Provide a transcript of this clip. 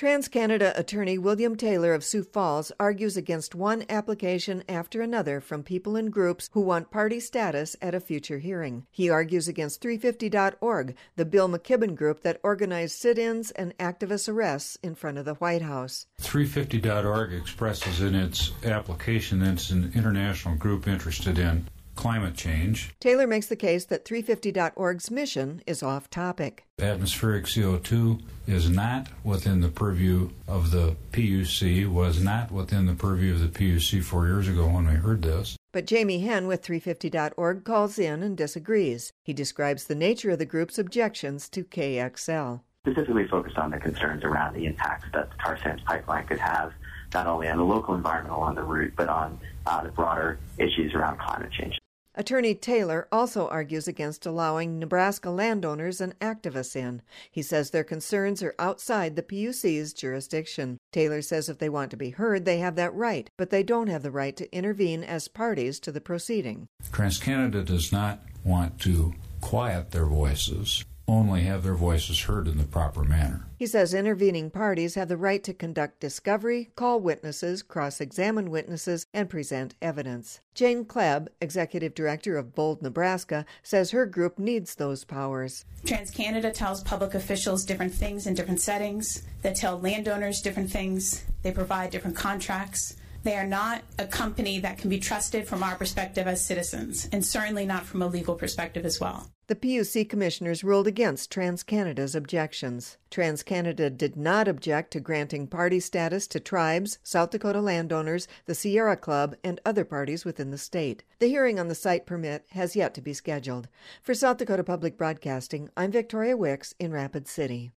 TransCanada attorney William Taylor of Sioux Falls argues against one application after another from people and groups who want party status at a future hearing. He argues against 350.org, the Bill McKibben group that organized sit-ins and activist arrests in front of the White House. 350.org expresses in its application that it's an international group interested in climate change. Taylor makes the case that 350.org's mission is off topic. Atmospheric CO2 is not within the purview of the PUC, was not within the purview of the PUC 4 years ago when we heard this. But Jamie Henn with 350.org calls in and disagrees. He describes the nature of the group's objections to KXL. Specifically focused on the concerns around the impacts that the tar sands pipeline could have, not only on the local environment along the route, but on the broader issues around climate change. Attorney Taylor also argues against allowing Nebraska landowners and activists in. He says their concerns are outside the PUC's jurisdiction. Taylor says if they want to be heard, they have that right, but they don't have the right to intervene as parties to the proceeding. TransCanada does not want to quiet their voices, only have their voices heard in the proper manner. He says intervening parties have the right to conduct discovery, call witnesses, cross-examine witnesses, and present evidence. Jane Klebb, executive director of Bold, Nebraska, says her group needs those powers. TransCanada tells public officials different things in different settings. They tell landowners different things. They provide different contracts. They are not a company that can be trusted from our perspective as citizens, and certainly not from a legal perspective as well. The PUC commissioners ruled against TransCanada's objections. TransCanada did not object to granting party status to tribes, South Dakota landowners, the Sierra Club, and other parties within the state. The hearing on the site permit has yet to be scheduled. For South Dakota Public Broadcasting, I'm Victoria Wicks in Rapid City.